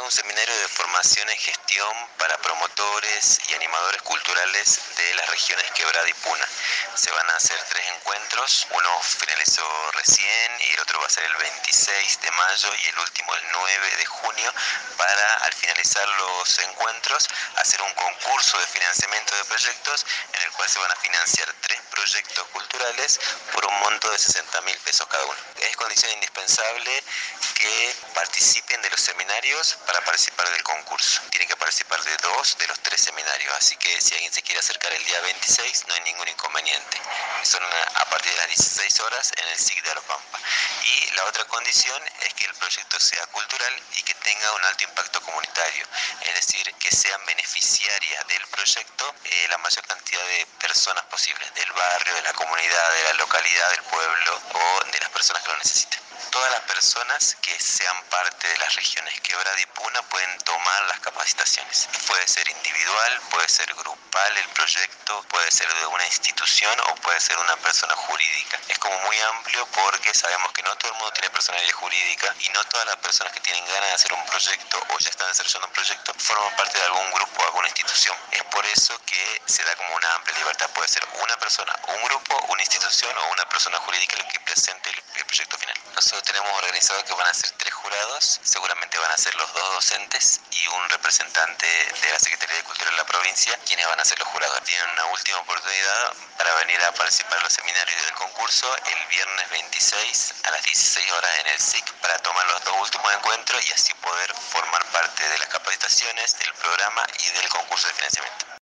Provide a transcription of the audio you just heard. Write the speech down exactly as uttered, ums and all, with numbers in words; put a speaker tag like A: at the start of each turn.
A: un seminario de formación en gestión para promotores y animadores culturales de las regiones Quebrada y Puna. Se van a hacer tres encuentros, uno finalizó recién y el otro va a ser el veintiséis de mayo y el último el nueve de junio, para al finalizar los encuentros hacer un concurso de financiamiento de proyectos en el cual se van a financiar tres proyectos culturales por un monto de sesenta mil pesos cada uno. Es condición indispensable que participen de los seminarios para participar del concurso. Tienen que participar de dos de los tres seminarios, así que si alguien se quiere acercar el día veintiséis no hay ningún inconveniente. Son a partir de las dieciséis horas en el S I C de Aropampa. Y la otra condición es que el proyecto sea cultural y que tenga un alto impacto comunitario, es decir, que sean beneficiarias del proyecto eh, la mayor cantidad de personas posibles, del barrio, de la comunidad, de la localidad, del pueblo o de las personas que lo necesiten. Todas las personas que sean parte de las regiones Quebrada y Puna pueden tomar las capacitaciones. Puede ser individual, puede ser grupal el proyecto, puede ser de una institución o puede ser una persona jurídica. Es como muy amplio porque sabemos que no todo el mundo tiene personalidad jurídica y no todas las personas que tienen ganas de hacer un proyecto o ya están desarrollando un proyecto forman parte de algún grupo o alguna institución. Es por eso que se da como una amplia libertad. Puede ser una persona, un grupo, una institución o una persona jurídica el que presente el, el proyecto final. Nosotros tenemos organizado que van a ser tres jurados, seguramente van a ser los dos docentes y un representante de la Secretaría de Cultura de la provincia, quienes van a ser los jurados. Tienen una última oportunidad para venir a participar en los seminarios del concurso el viernes veintiséis a las dieciséis horas en el S I C para tomar los dos últimos encuentros y así poder formar parte de las capacitaciones, del programa y del concurso de financiamiento.